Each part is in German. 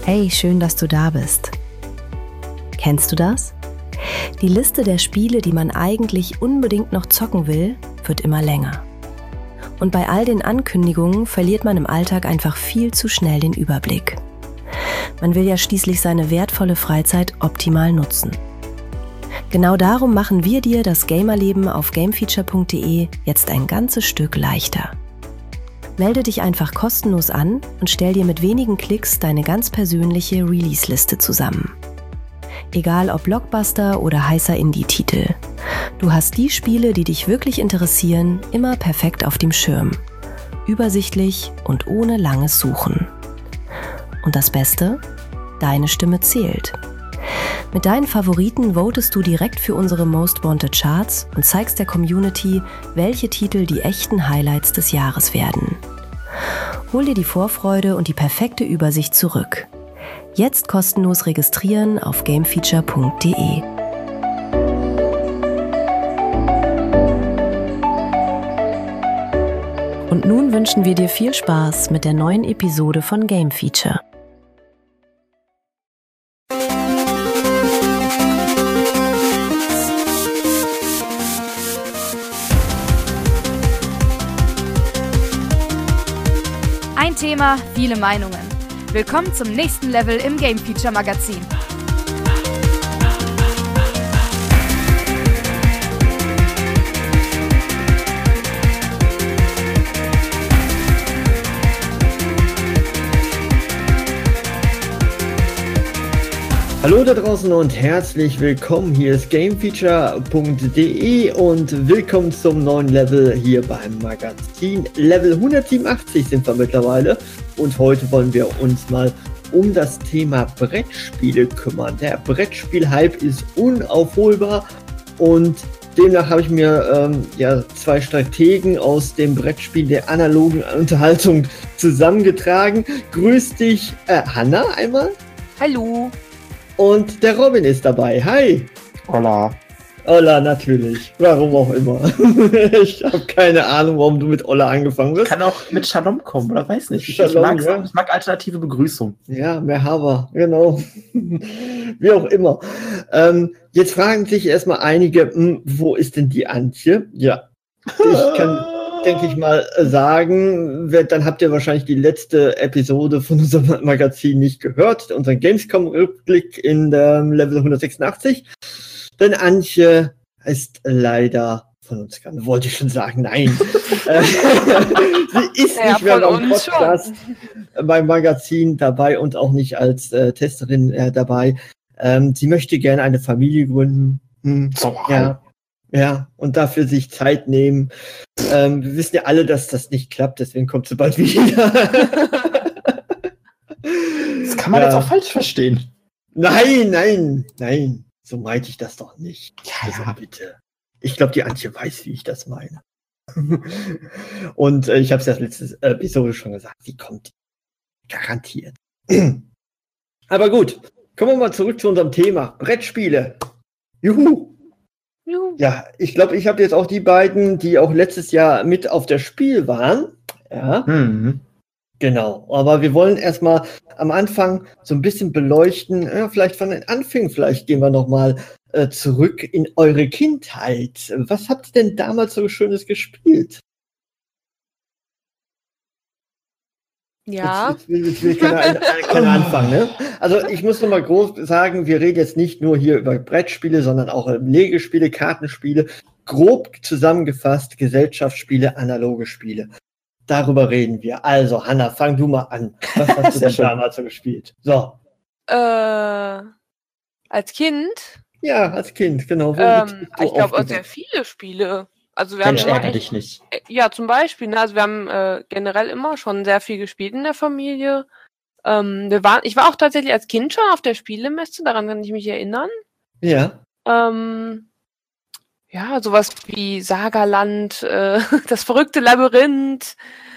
Hey, schön, dass du da bist. Kennst du das? Die Liste der Spiele, die man eigentlich unbedingt noch zocken will, wird immer länger. Und bei all den Ankündigungen verliert man im Alltag einfach viel zu schnell den Überblick. Man will ja schließlich seine wertvolle Freizeit optimal nutzen. Genau darum machen wir dir das Gamerleben auf gamefeature.de jetzt ein ganzes Stück leichter. Melde dich einfach kostenlos an und stell dir mit wenigen Klicks deine ganz persönliche Release-Liste zusammen. Egal ob Blockbuster oder heißer Indie-Titel. Du hast die Spiele, die dich wirklich interessieren, immer perfekt auf dem Schirm. Übersichtlich und ohne langes Suchen. Und das Beste? Deine Stimme zählt. Mit deinen Favoriten votest du direkt für unsere Most Wanted Charts und zeigst der Community, welche Titel die echten Highlights des Jahres werden. Hol dir die Vorfreude und die perfekte Übersicht zurück. Jetzt kostenlos registrieren auf gamefeature.de. Und nun wünschen wir dir viel Spaß mit der neuen Episode von Game Feature. Ein Thema, viele Meinungen. Willkommen zum nächsten Level im Game Feature Magazin. Hallo da draußen und herzlich willkommen. Hier ist gamefeature.de und willkommen zum neuen Level hier beim Magazin. Level 187 sind wir mittlerweile und heute wollen wir uns mal um das Thema Brettspiele kümmern. Der Brettspiel-Hype ist unaufholbar und demnach habe ich mir zwei Strategen aus dem Brettspiel der analogen Unterhaltung zusammengetragen. Grüß dich, Hanna einmal. Hallo. Und der Robin ist dabei. Hi. Hola. Hola, natürlich. Warum auch immer. Ich habe keine Ahnung, warum du mit Hola angefangen hast. Kann auch mit Shalom kommen, oder weiß nicht. Shalom, ich mag alternative Begrüßung. Ja, Merhaba, genau. Wie auch immer. Jetzt fragen sich erstmal einige, wo ist denn die Antje? Ja, ich kann, denke ich mal, sagen, dann habt ihr wahrscheinlich die letzte Episode von unserem Magazin nicht gehört, unseren Gamescom-Rückblick in der Level 186. Denn Antje ist leider von uns gegangen, wollte ich schon sagen, nein. Sie ist nicht mehr beim Podcast, beim Magazin dabei und auch nicht als Testerin dabei. Sie möchte gerne eine Familie gründen. Ja, und dafür sich Zeit nehmen. Wir wissen ja alle, dass das nicht klappt, deswegen kommt sie bald wieder. Das kann man jetzt auch falsch verstehen. Nein. So meinte ich das doch nicht. Ja. Also bitte. Ich glaube, die Antje weiß, wie ich das meine. Und ich habe es ja letzte Episode schon gesagt, sie kommt garantiert. Aber gut, kommen wir mal zurück zu unserem Thema. Brettspiele. Juhu. Ja, ich glaube, ich habe jetzt auch die beiden, die auch letztes Jahr mit auf der Spiel waren. Ja. Genau, aber wir wollen erstmal am Anfang so ein bisschen beleuchten, vielleicht von den Anfängen, vielleicht gehen wir nochmal zurück in eure Kindheit. Was habt ihr denn damals so Schönes gespielt? Ja. Jetzt will keiner anfangen, ne? Also ich muss nochmal groß sagen, wir reden jetzt nicht nur hier über Brettspiele, sondern auch Legespiele, Kartenspiele, grob zusammengefasst Gesellschaftsspiele, analoge Spiele. Darüber reden wir. Also, Hanna, fang du mal an. Was hast du denn damals so gespielt? So. Als Kind? Ja, als Kind, genau. Ich glaube, sehr viele Spiele. Also wir haben ärgere dich nicht. Ja, zum Beispiel. Ne? Also wir haben generell immer schon sehr viel gespielt in der Familie. Ich war auch tatsächlich als Kind schon auf der Spielemesse, daran kann ich mich erinnern. Ja. Ja, sowas wie Sagaland, das verrückte Labyrinth,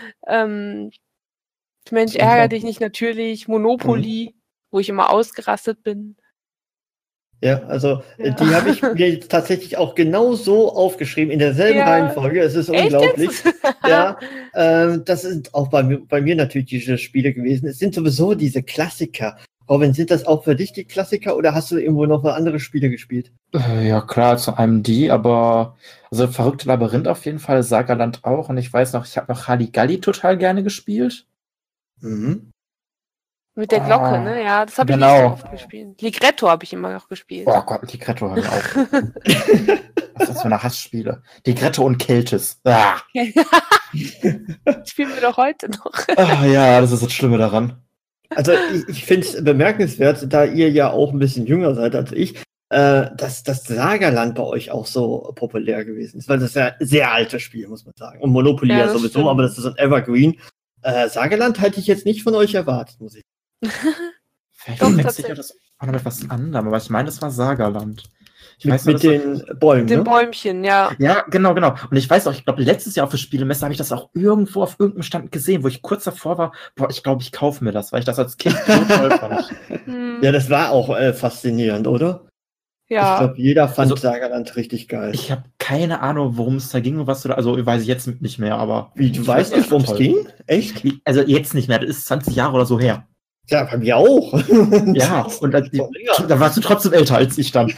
Mensch, ärgere dich nicht natürlich, Monopoly, wo ich immer ausgerastet bin. Ja, also die habe ich mir tatsächlich auch genau so aufgeschrieben, in derselben Reihenfolge. Es ist unglaublich. Ja, das sind auch bei mir natürlich diese Spiele gewesen. Es sind sowieso diese Klassiker. Robin, sind das auch für dich die Klassiker oder hast du irgendwo noch andere Spiele gespielt? Ja, klar, zu einem die, aber also Verrückte Labyrinth auf jeden Fall, Sagerland auch. Und ich weiß noch, ich habe noch Halligalli total gerne gespielt. Mhm. Mit der Glocke, ne? Ja, das habe ich nicht so oft gespielt. Ligretto habe ich immer noch gespielt. Oh Gott, Ligretto habe ich auch. Was ist das für eine Hassspiele? Ligretto und Keltis. Spielen wir doch heute noch. Ja, das ist das Schlimme daran. Also ich finde es bemerkenswert, da ihr ja auch ein bisschen jünger seid als ich, dass das Sagerland bei euch auch so populär gewesen ist. Weil das ist ja ein sehr altes Spiel, muss man sagen. Und Monopoly ja sowieso, stimmt. Aber das ist ein Evergreen. Sagerland hätte ich jetzt nicht von euch erwartet, muss ich sagen. Vielleicht wechsle ich das auch noch mit was anderem, aber ich meine, das war Sagerland. Mit den Bäumen, den Bäumchen, ja. Ja, genau. Und ich weiß auch, ich glaube, letztes Jahr auf der Spielemesse habe ich das auch irgendwo auf irgendeinem Stand gesehen, wo ich kurz davor war, ich glaube, ich kaufe mir das, weil ich das als Kind so toll fand. Ja, das war auch faszinierend, oder? Ja. Ich glaube, jeder fand Sagerland richtig geil. Ich habe keine Ahnung, worum es da ging und was du da, also weiß ich jetzt nicht mehr, aber... Wie, du weißt nicht, worum es ging? Echt? Also jetzt nicht mehr, das ist 20 Jahre oder so her. Ja, bei mir auch. Ja, und da warst du trotzdem älter als ich dann.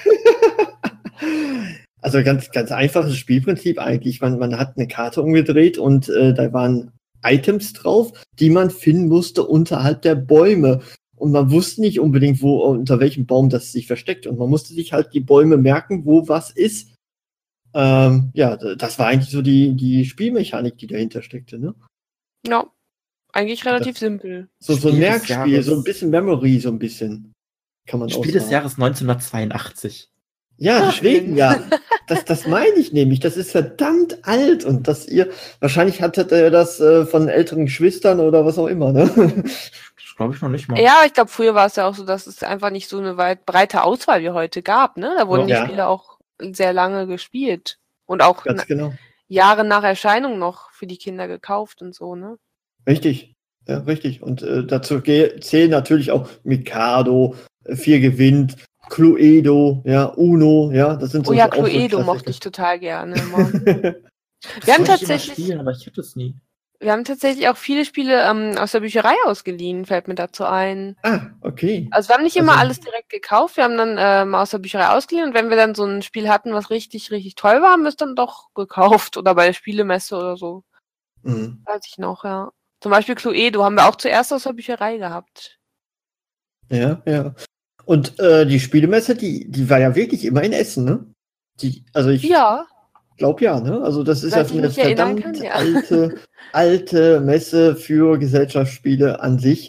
Also ganz einfaches Spielprinzip eigentlich. Man hat eine Karte umgedreht und da waren Items drauf, die man finden musste unterhalb der Bäume. Und man wusste nicht unbedingt, unter welchem Baum das sich versteckt. Und man musste sich halt die Bäume merken, wo was ist. Ja, das war eigentlich so die Spielmechanik, die dahinter steckte, ne? Ja, eigentlich relativ simpel. So ein Merkspiel, so ein bisschen Memory, so ein bisschen. Kann man Spiel des Jahres 1982. Ja, deswegen, ja. Das meine ich nämlich. Das ist verdammt alt und dass ihr, wahrscheinlich hattet ihr das von älteren Geschwistern oder was auch immer, ne? Das glaube ich noch nicht mal. Ja, ich glaube, früher war es ja auch so, dass es einfach nicht so eine weit breite Auswahl wie heute gab, ne? Da wurden die Spiele auch sehr lange gespielt. Und auch Jahre nach Erscheinung noch für die Kinder gekauft und so, ne? Richtig. Ja, richtig. Und dazu zählen natürlich auch Mikado, 4 gewinnt, Cluedo, ja, Uno, ja, das sind so. Oh ja, Cluedo mochte ich total gerne immer. Wir haben tatsächlich, aber ich hatte es nie. Wir haben tatsächlich auch viele Spiele aus der Bücherei ausgeliehen, fällt mir dazu ein. Ah, okay. Also wir haben nicht immer alles direkt gekauft, wir haben dann mal aus der Bücherei ausgeliehen und wenn wir dann so ein Spiel hatten, was richtig, richtig toll war, haben wir es dann doch gekauft oder bei der Spielemesse oder so. Mhm. Weiß ich noch, ja. Zum Beispiel Cluedo haben wir auch zuerst aus der Bücherei gehabt. Ja. Und die Spielemesse, die war ja wirklich immer in Essen, ne? Ich glaube ja, ne? Also das ist ja eine verdammt alte Messe für Gesellschaftsspiele an sich.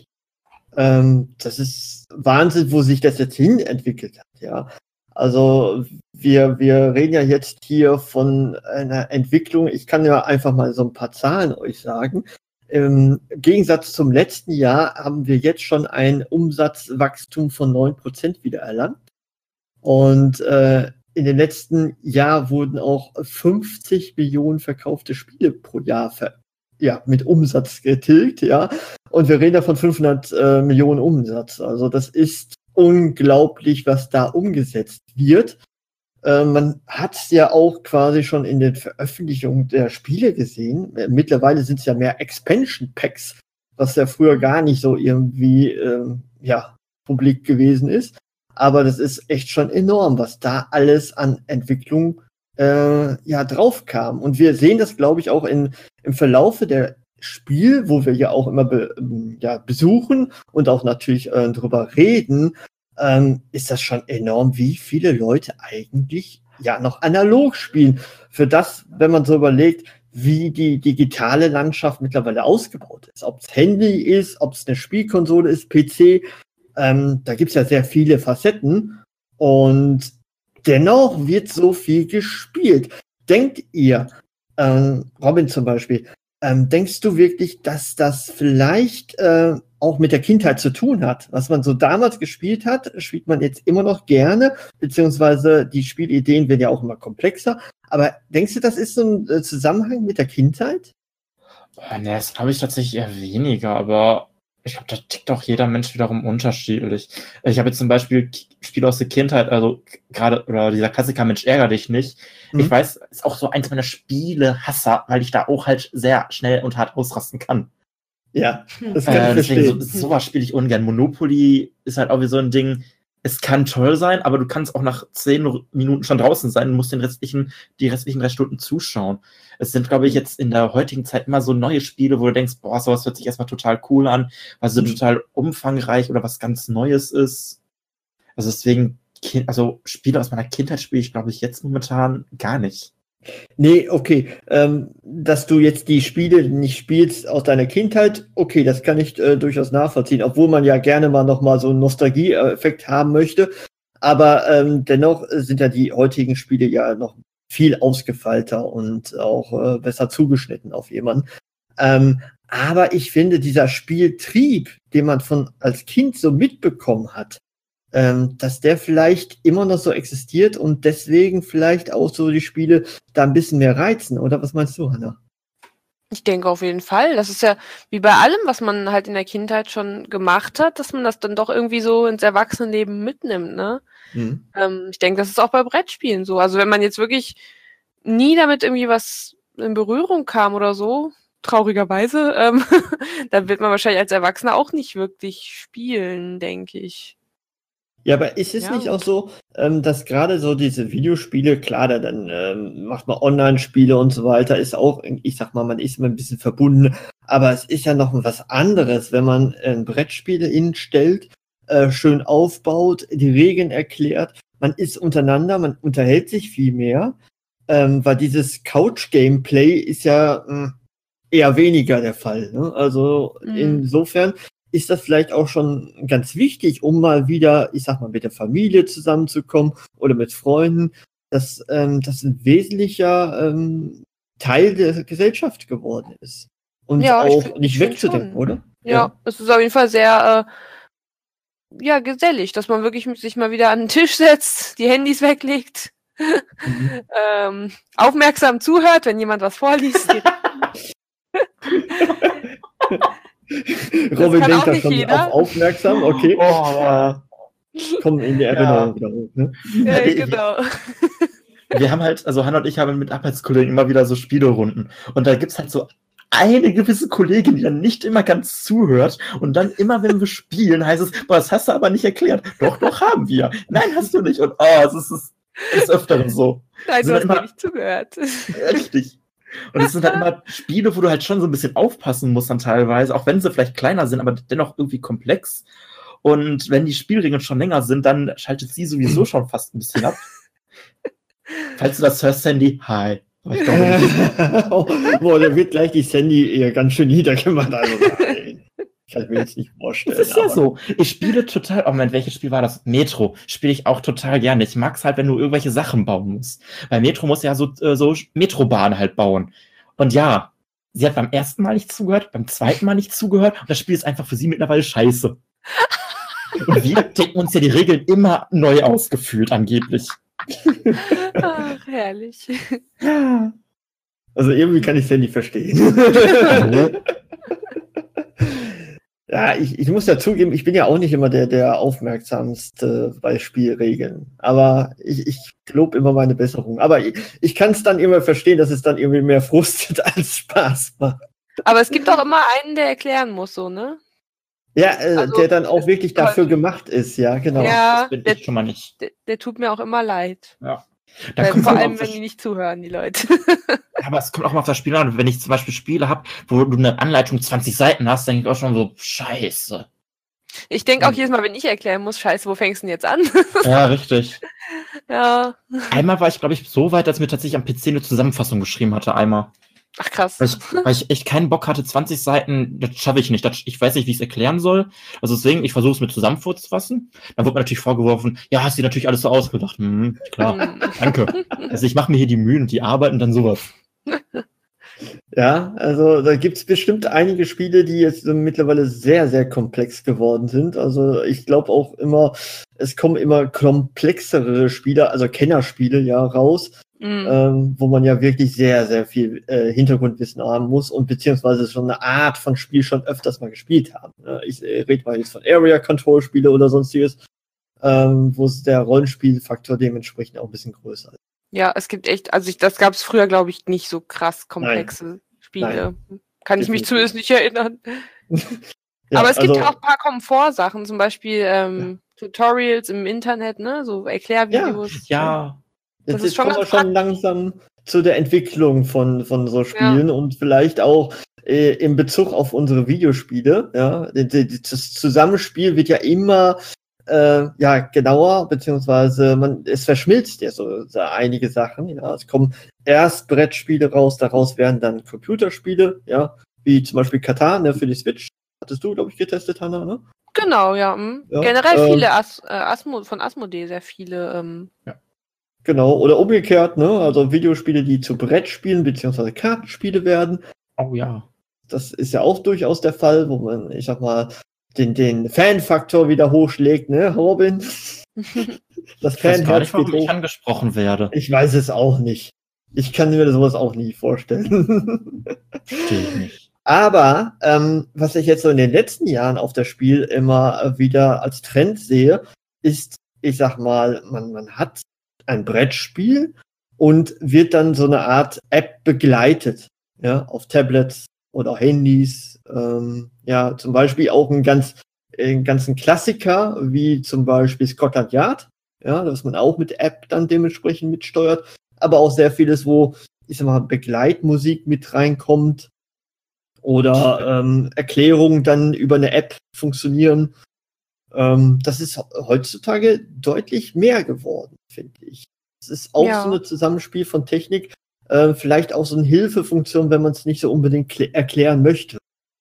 Das ist Wahnsinn, wo sich das jetzt hin entwickelt hat, ja. Also wir reden ja jetzt hier von einer Entwicklung. Ich kann ja einfach mal so ein paar Zahlen euch sagen. Im Gegensatz zum letzten Jahr haben wir jetzt schon ein Umsatzwachstum von 9% wieder erlangt. Und in den letzten Jahr wurden auch 50 Millionen verkaufte Spiele pro Jahr mit Umsatz getilgt, ja. Und wir reden da von 500 Millionen Umsatz. Also das ist unglaublich, was da umgesetzt wird. Man hat es ja auch quasi schon in den Veröffentlichungen der Spiele gesehen. Mittlerweile sind es ja mehr Expansion Packs, was ja früher gar nicht so irgendwie publik gewesen ist. Aber das ist echt schon enorm, was da alles an Entwicklung drauf kam. Und wir sehen das, glaube ich, auch im Verlaufe der Spiel, wo wir ja auch immer besuchen und auch natürlich drüber reden, ist das schon enorm, wie viele Leute eigentlich noch analog spielen. Für das, wenn man so überlegt, wie die digitale Landschaft mittlerweile ausgebaut ist. Ob es Handy ist, ob es eine Spielkonsole ist, PC, da gibt es ja sehr viele Facetten und dennoch wird so viel gespielt. Denkt ihr, Robin zum Beispiel, denkst du wirklich, dass das vielleicht auch mit der Kindheit zu tun hat? Was man so damals gespielt hat, spielt man jetzt immer noch gerne, beziehungsweise die Spielideen werden ja auch immer komplexer. Aber denkst du, das ist so ein Zusammenhang mit der Kindheit? Das glaube ich tatsächlich eher weniger, aber ich glaube, da tickt auch jeder Mensch wiederum unterschiedlich. Ich habe jetzt zum Beispiel Spiele aus der Kindheit, also gerade, oder dieser Klassiker Mensch, ärger dich nicht. Ich weiß, ist auch so eins meiner Spiele-Hasser, weil ich da auch halt sehr schnell und hart ausrasten kann. Ja, das kann ich verstehen. Sowas spiele ich ungern. Monopoly ist halt auch wie so ein Ding, es kann toll sein, aber du kannst auch nach 10 Minuten schon draußen sein und musst die restlichen 3 Stunden zuschauen. Es sind, glaube ich, jetzt in der heutigen Zeit immer so neue Spiele, wo du denkst, boah, sowas hört sich erstmal total cool an, weil so total umfangreich oder was ganz Neues ist. Also deswegen, Spiele aus meiner Kindheit spiele ich, glaube ich, jetzt momentan gar nicht. Nee, okay. Dass du jetzt die Spiele nicht spielst aus deiner Kindheit, okay, das kann ich durchaus nachvollziehen, obwohl man ja gerne mal nochmal so einen Nostalgie-Effekt haben möchte. Aber dennoch sind ja die heutigen Spiele ja noch viel ausgefeilter und auch besser zugeschnitten auf jemanden. Aber ich finde, dieser Spieltrieb, den man als Kind so mitbekommen hat, dass der vielleicht immer noch so existiert und deswegen vielleicht auch so die Spiele da ein bisschen mehr reizen. Oder was meinst du, Hannah? Ich denke auf jeden Fall. Das ist ja wie bei allem, was man halt in der Kindheit schon gemacht hat, dass man das dann doch irgendwie so ins Erwachsenenleben mitnimmt, ne? Ich denke, das ist auch bei Brettspielen so. Also wenn man jetzt wirklich nie damit irgendwie was in Berührung kam oder so, traurigerweise, dann wird man wahrscheinlich als Erwachsener auch nicht wirklich spielen, denke ich. Ja, aber ist es nicht auch so, dass gerade so diese Videospiele, klar, dann macht man Online-Spiele und so weiter, ist auch, ich sag mal, man ist immer ein bisschen verbunden, aber es ist ja noch was anderes, wenn man ein Brettspiel instellt, schön aufbaut, die Regeln erklärt, man ist untereinander, man unterhält sich viel mehr, weil dieses Couch-Gameplay ist ja eher weniger der Fall, ne? Also insofern ist das vielleicht auch schon ganz wichtig, um mal wieder, ich sag mal, mit der Familie zusammenzukommen oder mit Freunden, dass das ein wesentlicher Teil der Gesellschaft geworden ist. Und auch nicht wegzudenken, oder? Ja, es ist auf jeden Fall sehr gesellig, dass man wirklich sich mal wieder an den Tisch setzt, die Handys weglegt, aufmerksam zuhört, wenn jemand was vorliest. Robin denkt da schon aufmerksam, okay. Kommen in die Erinnerung wieder hoch, ne? Ja, genau. Wir haben halt, also Hannah und ich haben mit Arbeitskollegen immer wieder so Spielerunden. Und da gibt's halt so eine gewisse Kollegin, die dann nicht immer ganz zuhört. Und dann immer, wenn wir spielen, heißt es, boah, das hast du aber nicht erklärt. Doch, haben wir. Nein, hast du nicht. Und es ist öfter so. Nein, du hast mir nicht zugehört. Richtig. Und es sind halt immer Spiele, wo du halt schon so ein bisschen aufpassen musst dann teilweise, auch wenn sie vielleicht kleiner sind, aber dennoch irgendwie komplex. Und wenn die Spielregeln schon länger sind, dann schaltet sie sowieso schon fast ein bisschen ab. Falls du das hörst, Sandy, hi. Aber ich glaube nicht. Boah, da wird gleich die Sandy eher ganz schön niedergemacht. Also nein. Kann ich mir jetzt nicht vorstellen. Das ist ja so. Ich spiele total, Moment, welches Spiel war das? Metro. Spiele ich auch total gerne. Ich mag es halt, wenn du irgendwelche Sachen bauen musst. Bei Metro musst du ja so Metrobahnen halt bauen. Und ja, sie hat beim ersten Mal nicht zugehört, beim zweiten Mal nicht zugehört und das Spiel ist einfach für sie mittlerweile scheiße. Und wir denken uns ja die Regeln immer neu ausgefühlt, angeblich. Ach, herrlich. Ja. Also irgendwie kann ich es ja nicht verstehen. Ja, ich muss ja zugeben, ich bin ja auch nicht immer der Aufmerksamste bei Spielregeln. Aber ich lobe immer meine Besserung. Aber ich kann es dann immer verstehen, dass es dann irgendwie mehr frustet als Spaß macht. Aber es gibt auch immer einen, der erklären muss, so, ne? Ja, also, der dann auch wirklich dafür gemacht ist, ja, genau. Ja, das bin ich schon mal nicht. Der tut mir auch immer leid. Ja. Vor allem, wenn die nicht zuhören, die Leute. Aber es kommt auch mal auf das Spiel an. Wenn ich zum Beispiel Spiele habe, wo du eine Anleitung 20 Seiten hast, denke ich auch schon so, scheiße. Ich denke auch jedes Mal, wenn ich erklären muss, scheiße, wo fängst du denn jetzt an? Ja, richtig. Ja. Einmal war ich, glaube ich, so weit, dass ich mir tatsächlich am PC eine Zusammenfassung geschrieben hatte, einmal. Ach, krass. Weil ich echt keinen Bock hatte, 20 Seiten, das schaffe ich nicht. Ich weiß nicht, wie ich es erklären soll. Also deswegen, ich versuche es mir zusammenzufassen. Dann wird mir natürlich vorgeworfen, ja, hast du dir natürlich alles so ausgedacht. Klar, danke. Also ich mache mir hier die Mühen und die Arbeit und dann sowas. Ja, also da gibt es bestimmt einige Spiele, die jetzt mittlerweile sehr, sehr komplex geworden sind. Also ich glaube auch immer, es kommen immer komplexere Spiele, also Kennerspiele ja raus, wo man ja wirklich sehr, sehr viel Hintergrundwissen haben muss und beziehungsweise schon eine Art von Spiel schon öfters mal gespielt haben. Ich rede mal jetzt von Area-Control-Spiele oder sonstiges, wo der Rollenspielfaktor dementsprechend auch ein bisschen größer ist. Ja, es gibt echt, also das gab es früher, glaube ich, nicht so krass komplexe Spiele. Nein. Kann ich mich zumindest nicht erinnern. Ja, aber es gibt auch ein paar Komfortsachen, zum Beispiel Tutorials im Internet, ne? So Erklärvideos. Ja. Jetzt kommen wir schon langsam zu der Entwicklung von so Spielen und vielleicht auch in Bezug auf unsere Videospiele. Ja, das Zusammenspiel wird ja immer genauer, beziehungsweise es verschmilzt ja so einige Sachen. Ja, es kommen erst Brettspiele raus, daraus werden dann Computerspiele, ja, wie zum Beispiel Catan, ne, für die Switch. Hattest du, glaube ich, getestet, Hanna, ne? Genau, ja. Generell viele von Asmodee, sehr viele. Genau, oder umgekehrt, ne? Also Videospiele, die zu Brettspielen beziehungsweise Kartenspiele werden. Oh ja. Das ist ja auch durchaus der Fall, wo man, ich sag mal, den Fan-Faktor wieder hochschlägt, ne, Robin? Das Fan-Herz geht hoch. Ich angesprochen werde. Ich weiß es auch nicht. Ich kann mir sowas auch nie vorstellen. Verstehe ich nicht. Aber was ich jetzt so in den letzten Jahren auf das Spiel immer wieder als Trend sehe, ist, ich sag mal, man hat ein Brettspiel und wird dann so eine Art App begleitet, ja, auf Tablets oder Handys, zum Beispiel auch einen ganzen Klassiker, wie zum Beispiel Scotland Yard, ja, dass man auch mit App dann dementsprechend mitsteuert, aber auch sehr vieles, wo, ich sag mal, Begleitmusik mit reinkommt oder Erklärungen dann über eine App funktionieren. Das ist heutzutage deutlich mehr geworden, finde ich. Es ist auch so ein Zusammenspiel von Technik, vielleicht auch so eine Hilfefunktion, wenn man es nicht so unbedingt erklären möchte.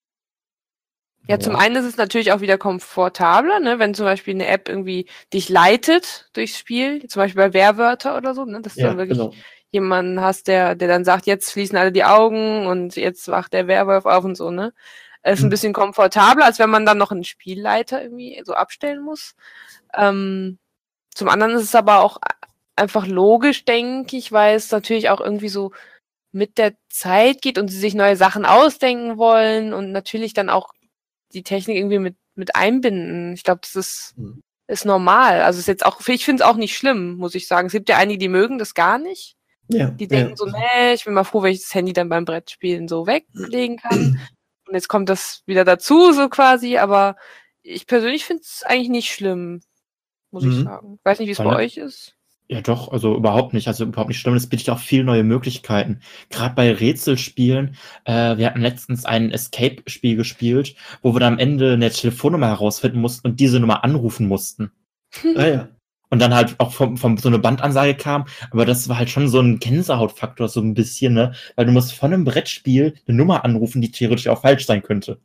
Ja, zum einen ist es natürlich auch wieder komfortabler, ne, wenn zum Beispiel eine App irgendwie dich leitet durchs Spiel, zum Beispiel bei Werwörter oder so, ne, dass du dann wirklich jemanden hast, der dann sagt, jetzt schließen alle die Augen und jetzt wacht der Werwolf auf und so, ne. Es ist ein bisschen komfortabler, als wenn man dann noch einen Spielleiter irgendwie so abstellen muss. Zum anderen ist es aber auch einfach logisch, denke ich, weil es natürlich auch irgendwie so mit der Zeit geht und sie sich neue Sachen ausdenken wollen und natürlich dann auch die Technik irgendwie mit einbinden. Ich glaube, das ist normal. Also ist jetzt auch, ich finde es auch nicht schlimm, muss ich sagen. Es gibt ja einige, die mögen das gar nicht. Ja, die denken so, nee, ich bin mal froh, wenn ich das Handy dann beim Brettspielen so weglegen kann. Und jetzt kommt das wieder dazu, so quasi, aber ich persönlich finde es eigentlich nicht schlimm, muss ich sagen. Weiß nicht, wie es bei euch ist. Ja doch, also überhaupt nicht schlimm. Das bietet auch viele neue Möglichkeiten. Gerade bei Rätselspielen, wir hatten letztens ein Escape-Spiel gespielt, wo wir dann am Ende eine Telefonnummer herausfinden mussten und diese Nummer anrufen mussten. Und dann halt auch vom so eine Bandansage kam, aber das war halt schon so ein Gänsehautfaktor, so ein bisschen, ne? Weil du musst von einem Brettspiel eine Nummer anrufen, die theoretisch auch falsch sein könnte.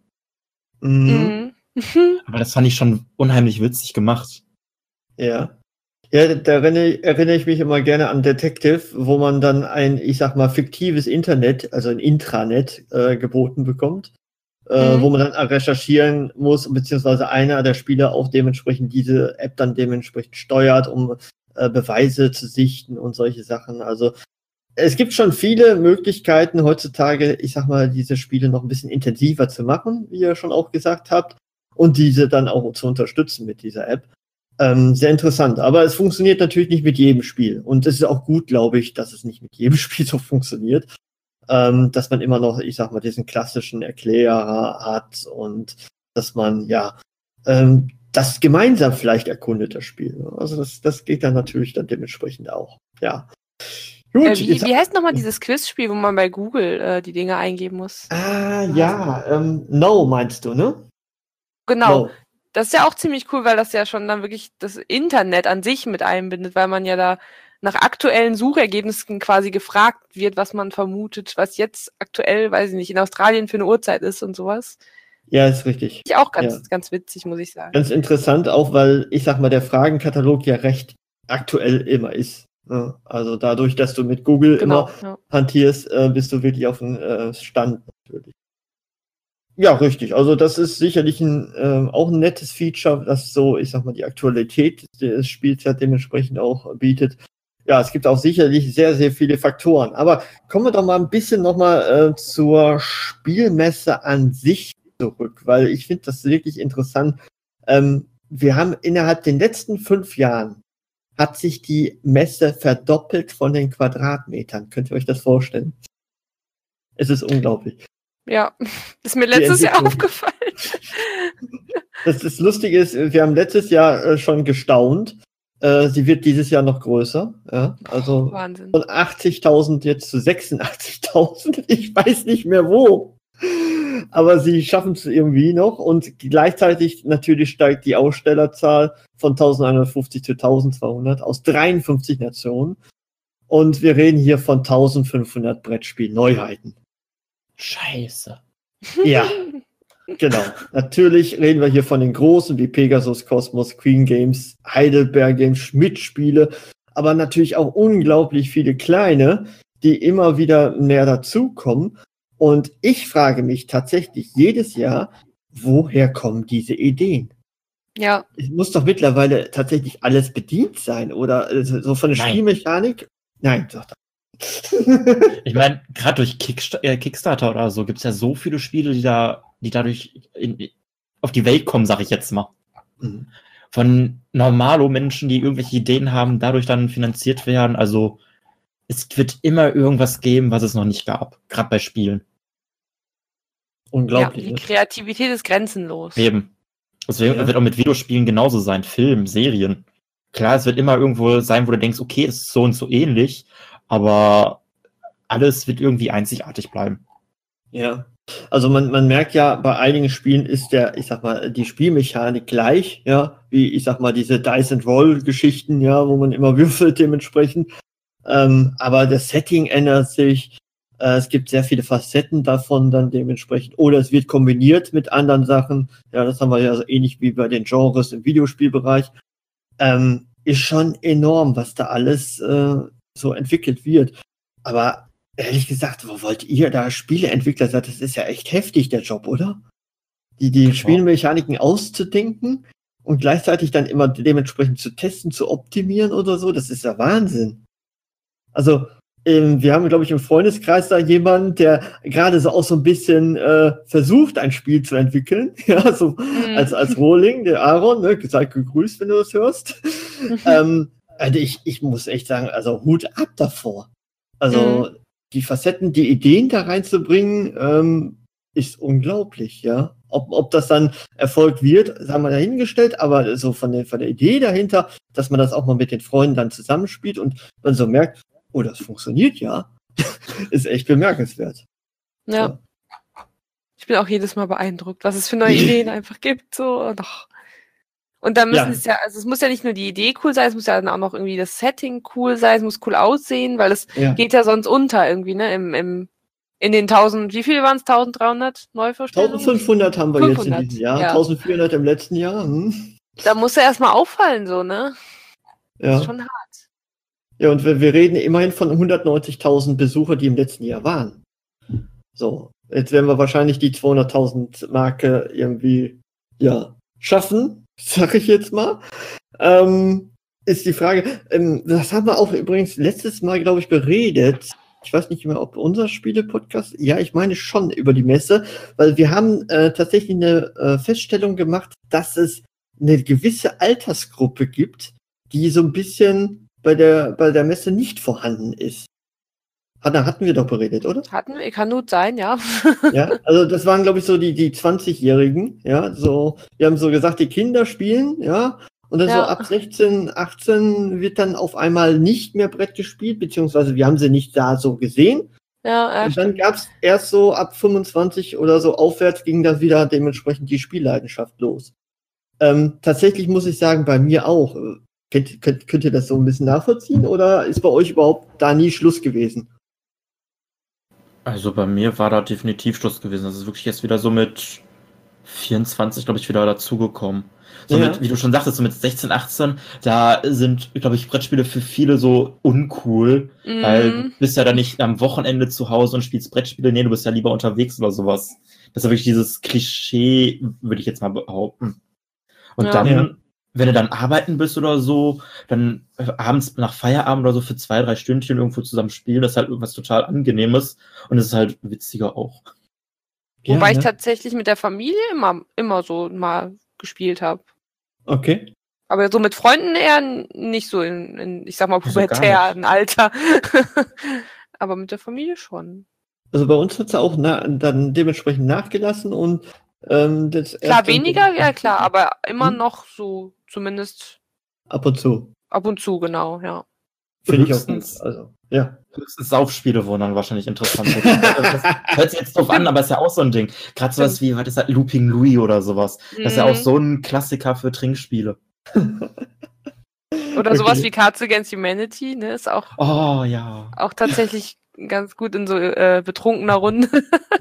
Aber das fand ich schon unheimlich witzig gemacht. Ja. Ja, da erinnere ich mich immer gerne an Detective, wo man dann ein, ich sag mal, fiktives Internet, also ein Intranet, geboten bekommt, wo man dann recherchieren muss, beziehungsweise einer der Spieler auch dementsprechend diese App dann dementsprechend steuert, um Beweise zu sichten und solche Sachen. Also es gibt schon viele Möglichkeiten heutzutage, ich sag mal, diese Spiele noch ein bisschen intensiver zu machen, wie ihr schon auch gesagt habt, und diese dann auch zu unterstützen mit dieser App. Sehr interessant, aber es funktioniert natürlich nicht mit jedem Spiel und es ist auch gut, glaube ich, dass es nicht mit jedem Spiel so funktioniert, dass man immer noch, ich sag mal, diesen klassischen Erklärer hat und dass man, das gemeinsam vielleicht erkundet, das Spiel. Also das geht dann natürlich dann dementsprechend auch, ja. Gut, wie heißt nochmal dieses Quizspiel, wo man bei Google die Dinge eingeben muss? No meinst du, ne? Genau. No. Das ist ja auch ziemlich cool, weil das ja schon dann wirklich das Internet an sich mit einbindet, weil man ja da nach aktuellen Suchergebnissen quasi gefragt wird, was man vermutet, was jetzt aktuell, weiß ich nicht, in Australien für eine Uhrzeit ist und sowas. Ja, ist richtig. Ist auch ganz witzig, muss ich sagen. Ganz interessant, auch weil, ich sag mal, der Fragenkatalog ja recht aktuell immer ist. Also dadurch, dass du mit Google immer hantierst, bist du wirklich auf dem Stand natürlich. Ja, richtig. Also das ist sicherlich auch ein nettes Feature, das so, ich sag mal, die Aktualität des Spiels ja dementsprechend auch bietet. Ja, es gibt auch sicherlich sehr, sehr viele Faktoren. Aber kommen wir doch mal ein bisschen nochmal zur Spielmesse an sich zurück, weil ich finde das wirklich interessant. Wir haben innerhalb den letzten 5 Jahren hat sich die Messe verdoppelt von den Quadratmetern. Könnt ihr euch das vorstellen? Es ist unglaublich. Ja, ist mir letztes Jahr aufgefallen. Das Lustige ist, wir haben letztes Jahr schon gestaunt. Sie wird dieses Jahr noch größer. Ja? Also Wahnsinn. Von 80.000 jetzt zu 86.000. Ich weiß nicht mehr wo. Aber sie schaffen es irgendwie noch. Und gleichzeitig natürlich steigt die Ausstellerzahl von 1.150 zu 1.200 aus 53 Nationen. Und wir reden hier von 1.500 Brettspiel-Neuheiten. Scheiße. Ja, genau. Natürlich reden wir hier von den großen wie Pegasus, Cosmos, Queen Games, Heidelberg Games, Schmidt-Spiele, aber natürlich auch unglaublich viele kleine, die immer wieder mehr dazukommen. Und ich frage mich tatsächlich jedes Jahr, woher kommen diese Ideen? Ja. Es muss doch mittlerweile tatsächlich alles bedient sein, oder so von der Spielmechanik? Nein, doch. Ich meine, gerade durch Kickstarter oder so gibt es ja so viele Spiele, die dadurch auf die Welt kommen, sag ich jetzt mal. Mhm. Von Normalo-Menschen, die irgendwelche Ideen haben, dadurch dann finanziert werden. Also es wird immer irgendwas geben, was es noch nicht gab. Gerade bei Spielen. Unglaublich. Ja, die Kreativität ist grenzenlos. Eben. Deswegen wird auch mit Videospielen genauso sein. Film, Serien. Klar, es wird immer irgendwo sein, wo du denkst, okay, es ist so und so ähnlich, aber alles wird irgendwie einzigartig bleiben. Ja, also man merkt ja, bei einigen Spielen ist die Spielmechanik gleich, ja, wie, diese Dice and Roll Geschichten, ja, wo man immer würfelt dementsprechend. Aber das Setting ändert sich, es gibt sehr viele Facetten davon dann dementsprechend, oder es wird kombiniert mit anderen Sachen, ja, das haben wir ja so ähnlich wie bei den Genres im Videospielbereich. Ist schon enorm, was da alles so entwickelt wird. Aber ehrlich gesagt, wo wollt ihr da Spieleentwickler sein? Das ist ja echt heftig, der Job, oder? Die Spielmechaniken auszudenken und gleichzeitig dann immer dementsprechend zu testen, zu optimieren oder so, das ist ja Wahnsinn. Also, wir haben, glaube ich, im Freundeskreis da jemanden, der gerade so auch so ein bisschen versucht, ein Spiel zu entwickeln. Ja, so als Rohling, der Aaron, ne, seid gegrüßt, wenn du das hörst. Also ich muss echt sagen, also Hut ab davor. Also die Facetten, die Ideen da reinzubringen, ist unglaublich, ja. Ob das dann Erfolg wird, sagen wir dahingestellt, aber so von der Idee dahinter, dass man das auch mal mit den Freunden dann zusammenspielt und man so merkt, oh, das funktioniert ja, ist echt bemerkenswert. Ja. Ich bin auch jedes Mal beeindruckt, was es für neue Ideen einfach gibt. So. Und dann müssen es muss ja nicht nur die Idee cool sein, es muss ja dann auch noch irgendwie das Setting cool sein, es muss cool aussehen, weil es geht ja sonst unter irgendwie, ne? In den 1000, wie viele waren es? 1300 Neuvorstellungen? 1500 haben wir 500, jetzt in diesem Jahr, 1400 im letzten Jahr. Da muss ja erstmal auffallen, so, ne? Ja. Das ist schon hart. Ja, und wir reden immerhin von 190.000 Besucher, die im letzten Jahr waren. So, jetzt werden wir wahrscheinlich die 200.000 Marke irgendwie, schaffen, sag ich jetzt mal. Ist die Frage, das haben wir auch übrigens letztes Mal, glaube ich, beredet. Ich weiß nicht mehr, ob unser Spiele-Podcast, ich meine schon über die Messe, weil wir haben tatsächlich eine Feststellung gemacht, dass es eine gewisse Altersgruppe gibt, die so ein bisschen bei der Messe nicht vorhanden ist. Hatten wir doch beredet, oder? Kann gut sein, ja. Ja, also das waren, glaube ich, so die 20-Jährigen, ja, so, wir haben so gesagt, die Kinder spielen, ja, und dann so ab 16, 18 wird dann auf einmal nicht mehr Brett gespielt, beziehungsweise wir haben sie nicht da so gesehen. Ja, und dann gab es erst so ab 25 oder so aufwärts ging dann wieder dementsprechend die Spielleidenschaft los. Tatsächlich muss ich sagen, bei mir auch. Könnt ihr das so ein bisschen nachvollziehen oder ist bei euch überhaupt da nie Schluss gewesen? Also bei mir war da definitiv Schluss gewesen. Das ist wirklich jetzt wieder so mit 24, glaube ich, wieder dazugekommen. So mit, wie du schon sagtest, so mit 16, 18, da sind, glaube ich, Brettspiele für viele so uncool, weil du bist ja dann nicht am Wochenende zu Hause und spielst Brettspiele, nee, du bist ja lieber unterwegs oder sowas. Das ist ja wirklich dieses Klischee, würde ich jetzt mal behaupten. Und dann, wenn du dann arbeiten bist oder so, dann abends nach Feierabend oder so für 2-3 Stündchen irgendwo zusammen spielen, das ist halt irgendwas total Angenehmes und es ist halt witziger auch. Wobei ich tatsächlich mit der Familie immer so mal gespielt habe. Okay. Aber so mit Freunden eher nicht so in ich sag mal, pubertären Alter. Aber mit der Familie schon. Also bei uns hat es auch dann dementsprechend nachgelassen und klar, weniger, ja klar, aber immer noch so, zumindest ab und zu. Ab und zu, genau, ja. Finde ich auch gut. Also, ja. Höchstens Saufspiele wurden dann wahrscheinlich interessant. Das hört sich jetzt doof an, aber ist ja auch so ein Ding. Gerade sowas wie, was ist das, Looping Louis oder sowas. Das ist ja auch so ein Klassiker für Trinkspiele. Oder sowas wie Cards Against Humanity, ne, ist auch, ja. Auch tatsächlich ganz gut in so betrunkener Runde.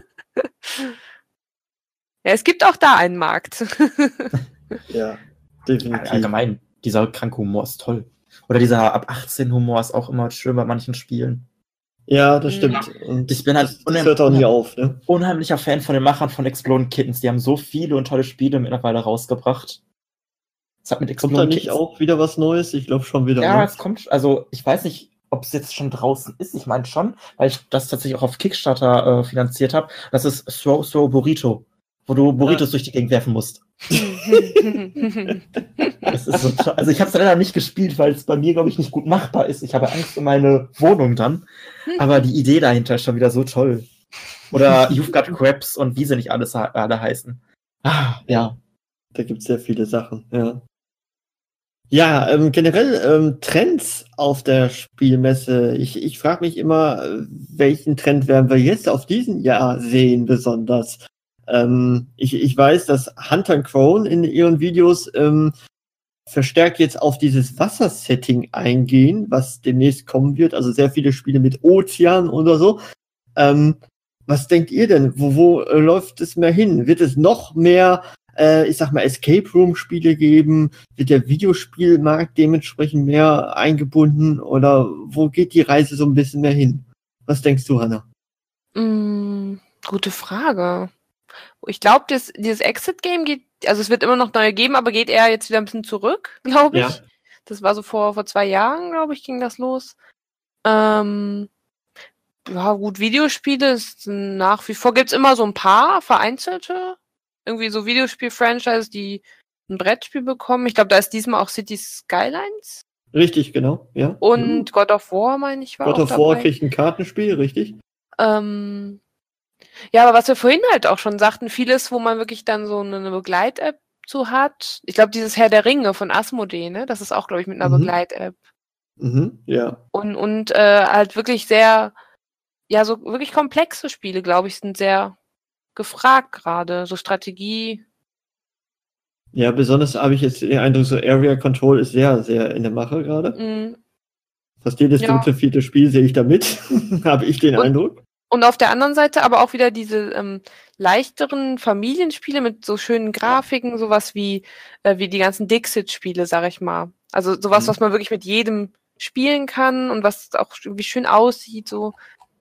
Ja, es gibt auch da einen Markt. Ja, definitiv. Allgemein, dieser kranke Humor ist toll. Oder dieser ab 18 Humor ist auch immer schön bei manchen Spielen. Ja, das stimmt. Und ich bin halt das hört auch nie auf, ne? Unheimlicher Fan von den Machern von Exploding Kittens. Die haben so viele und tolle Spiele mittlerweile rausgebracht. Es hat mit Exploding Kittens. Kommt da nicht auch wieder was Neues? Ich glaube schon wieder. Ja, es kommt, also ich weiß nicht, ob es jetzt schon draußen ist. Ich meine schon, weil ich das tatsächlich auch auf Kickstarter finanziert habe. Das ist Throw Burrito, wo du Burritos durch die Gegend werfen musst. Das ist so, also ich habe es leider nicht gespielt, weil es bei mir, glaube ich, nicht gut machbar ist. Ich habe Angst um meine Wohnung dann. Aber die Idee dahinter ist schon wieder so toll. Oder You've Got Crabs und wie sie nicht alle heißen. Ja, da gibt es sehr viele Sachen, ja. Ja, generell Trends auf der Spielmesse. Ich frage mich immer, welchen Trend werden wir jetzt auf diesem Jahr sehen besonders? Ich weiß, dass Hunter Crone in ihren Videos verstärkt jetzt auf dieses Wassersetting eingehen, was demnächst kommen wird. Also sehr viele Spiele mit Ozean oder so. Was denkt ihr denn? Wo läuft es mehr hin? Wird es noch mehr, ich sag mal, Escape Room Spiele geben? Wird der Videospielmarkt dementsprechend mehr eingebunden? Oder wo geht die Reise so ein bisschen mehr hin? Was denkst du, Hannah? Gute Frage. Ich glaube, dieses Exit-Game geht, also es wird immer noch neue geben, aber geht eher jetzt wieder ein bisschen zurück, glaube ich. Ja. Das war so vor 2 Jahren, glaube ich, ging das los. Ja, gut, Videospiele ist nach wie vor, gibt's immer so ein paar vereinzelte, irgendwie so Videospiel-Franchises, die ein Brettspiel bekommen. Ich glaube, da ist diesmal auch Cities Skylines. Richtig, genau, ja. Und God of War, meine ich, war God of War kriegt ein Kartenspiel, richtig. Ja, aber was wir vorhin halt auch schon sagten, vieles, wo man wirklich dann so eine Begleit-App zu hat. Ich glaube, dieses Herr der Ringe von Asmodee, ne? Das ist auch, glaube ich, mit einer Begleit-App. Ja. Und halt wirklich sehr, ja, so wirklich komplexe Spiele, glaube ich, sind sehr gefragt gerade. So Strategie. Ja, besonders habe ich jetzt den Eindruck, so Area Control ist sehr, sehr in der Mache gerade. Fast jedes dritte, vierte Spiel sehe ich da mit. Habe ich den Eindruck. Und auf der anderen Seite aber auch wieder diese leichteren Familienspiele mit so schönen Grafiken, sowas wie die ganzen Dixit-Spiele, sag ich mal. Also sowas, was man wirklich mit jedem spielen kann und was auch irgendwie schön aussieht. So.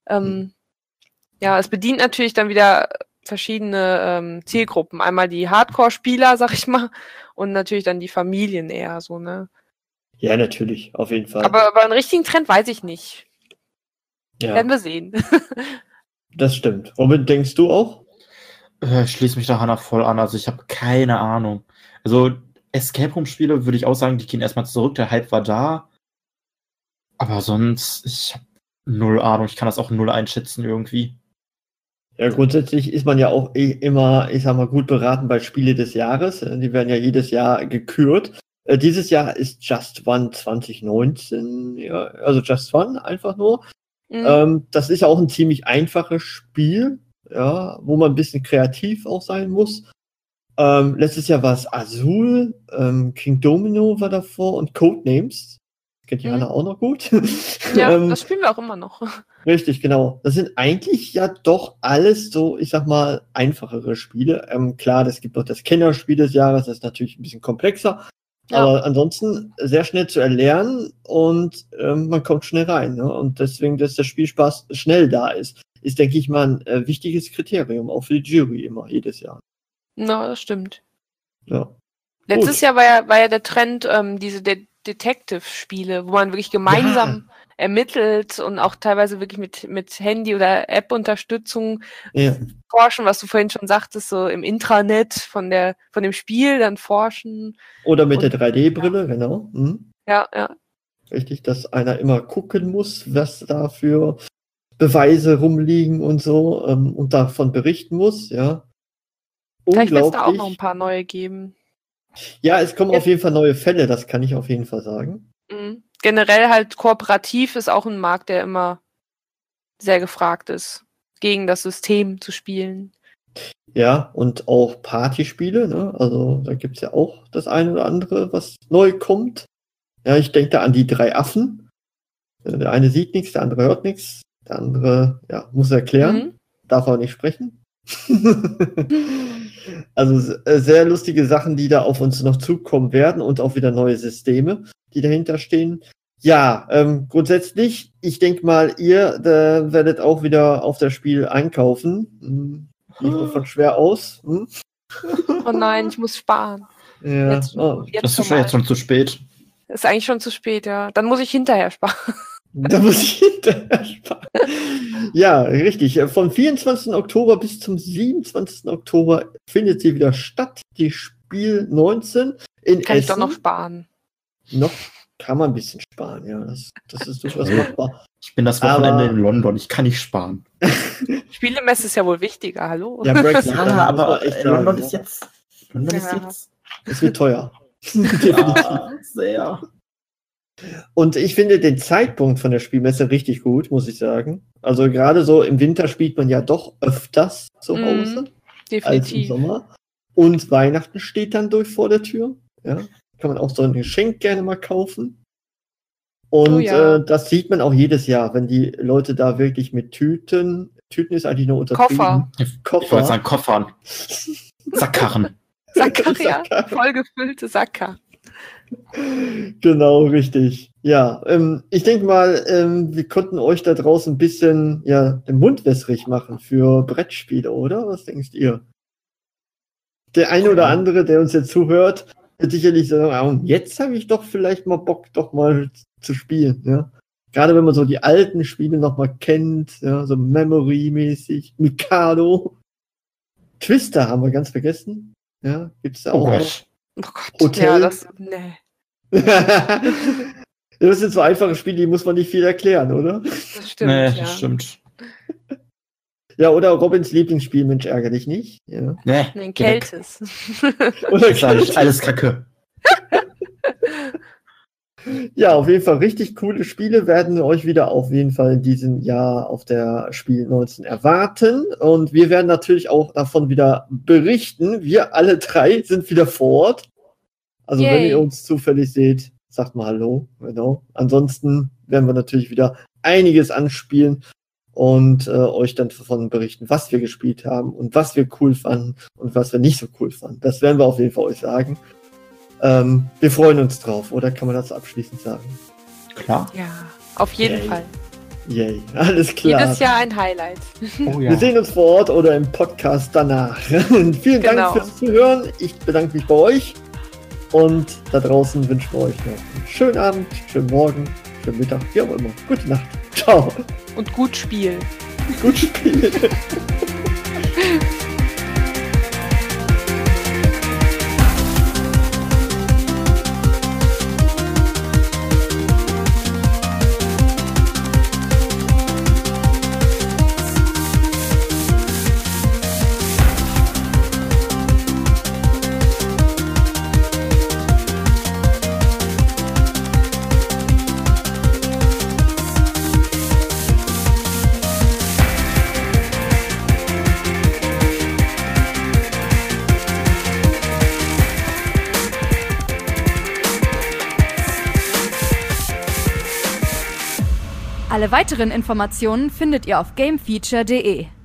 Ja, es bedient natürlich dann wieder verschiedene Zielgruppen. Einmal die Hardcore-Spieler, sag ich mal, und natürlich dann die Familien eher so, ne? Ja, natürlich, auf jeden Fall. Aber einen richtigen Trend weiß ich nicht. Ja. Werden wir sehen. Das stimmt. Womit denkst du auch? Ich schließe mich da Hannah voll an. Also ich habe keine Ahnung. Also Escape Room Spiele würde ich auch sagen, die gehen erstmal zurück. Der Hype war da. Aber sonst, ich habe null Ahnung. Ich kann das auch null einschätzen irgendwie. Ja, grundsätzlich ist man ja auch immer, ich sag mal, gut beraten bei Spiele des Jahres. Die werden ja jedes Jahr gekürt. Dieses Jahr ist Just One 2019. Ja, also Just One einfach nur. Das ist ja auch ein ziemlich einfaches Spiel, ja, wo man ein bisschen kreativ auch sein muss. Letztes Jahr war es Azul, King Domino war davor und Codenames. Kennt die Hannah auch noch gut. Ja, das spielen wir auch immer noch. Richtig, genau. Das sind eigentlich ja doch alles so, ich sag mal, einfachere Spiele. Klar, es gibt noch das Kennerspiel des Jahres, das ist natürlich ein bisschen komplexer. Ja. Aber ansonsten sehr schnell zu erlernen und man kommt schnell rein. Ne? Und deswegen, dass der Spielspaß schnell da ist, denke ich mal, ein wichtiges Kriterium, auch für die Jury immer, jedes Jahr. Na, das stimmt. Ja. Letztes Jahr war ja der Trend, diese Detective-Spiele, wo man wirklich gemeinsam ermittelt und auch teilweise wirklich mit Handy- oder App-Unterstützung forschen, was du vorhin schon sagtest, so im Intranet von dem Spiel dann forschen. Oder mit der 3D-Brille, genau. Ja. Richtig, dass einer immer gucken muss, was da für Beweise rumliegen und so und davon berichten muss, ja. Vielleicht wird es da auch noch ein paar neue geben. Ja, es kommen auf jeden Fall neue Fälle, das kann ich auf jeden Fall sagen. Generell halt kooperativ ist auch ein Markt, der immer sehr gefragt ist, gegen das System zu spielen. Ja, und auch Partyspiele, ne? Also da gibt es ja auch das eine oder andere, was neu kommt. Ja, ich denke da an die 3 Affen. Der eine sieht nichts, der andere hört nichts, der andere muss erklären, darf aber nicht sprechen. Also sehr lustige Sachen, die da auf uns noch zukommen werden und auch wieder neue Systeme, die dahinter stehen. Ja, grundsätzlich, ich denke mal, ihr werdet auch wieder auf das Spiel einkaufen. Geht davon schwer aus. Oh nein, ich muss sparen. Ja. Das ist jetzt schon zu spät. Ist eigentlich schon zu spät, ja. Dann muss ich hinterher sparen. Ja, richtig. Vom 24. Oktober bis zum 27. Oktober findet sie wieder statt. Die Spiel 19 in Essen. Kann ich doch noch sparen. Noch kann man ein bisschen sparen, ja. Das ist durchaus machbar. Ich bin das Wochenende in London, ich kann nicht sparen. Spielemesse ist ja wohl wichtiger, hallo? Ja, Brexit, aber London ist jetzt. Es wird teuer. Ja, sehr. Und ich finde den Zeitpunkt von der Spielmesse richtig gut, muss ich sagen. Also gerade so im Winter spielt man ja doch öfters zu Hause als im Sommer. Und Weihnachten steht dann vor der Tür. Ja, kann man auch so ein Geschenk gerne mal kaufen. Und das sieht man auch jedes Jahr, wenn die Leute da wirklich mit Tüten ist eigentlich nur untertrieben. Koffer. Ich wollte sagen Koffern. Sackkarren. Sackkarren, vollgefüllte Sackkarren. Genau, richtig. Ja, ich denke mal, wir konnten euch da draußen ein bisschen den Mund wässrig machen für Brettspiele, oder? Was denkst ihr? Der eine oder andere, der uns jetzt zuhört, wird sicherlich sagen, jetzt habe ich doch vielleicht mal Bock, doch mal zu spielen. Ja? Gerade wenn man so die alten Spiele noch mal kennt, ja, so Memory-mäßig, Mikado. Twister haben wir ganz vergessen. Ja, gibt's da auch noch. Oh Gott, Hotel. Nee. Das sind so einfache Spiele, die muss man nicht viel erklären, oder? Das stimmt, das stimmt. Ja, oder Robins Lieblingsspiel, Mensch, ärgere dich nicht. Ja. Nee, Keltis. Oder Keltis. Alles Kacke. Ja, auf jeden Fall richtig coole Spiele werden euch wieder auf jeden Fall in diesem Jahr auf der Spiel 19 erwarten. Und wir werden natürlich auch davon wieder berichten. Wir alle 3 sind wieder vor Ort. Also wenn ihr uns zufällig seht, sagt mal Hallo. Genau. Ansonsten werden wir natürlich wieder einiges anspielen und euch dann davon berichten, was wir gespielt haben und was wir cool fanden und was wir nicht so cool fanden. Das werden wir auf jeden Fall euch sagen. Wir freuen uns drauf, oder kann man das abschließend sagen? Klar. Ja, auf jeden Fall. Yay, alles klar. Jedes Jahr ein Highlight. Oh, ja. Wir sehen uns vor Ort oder im Podcast danach. Vielen Dank fürs Zuhören. Ich bedanke mich bei euch. Und da draußen wünschen wir euch noch einen schönen Abend, schönen Morgen, schönen Mittag, wie auch immer. Gute Nacht. Ciao. Und gut Spiel. Gut Spiel. Alle weiteren Informationen findet ihr auf gamefeature.de.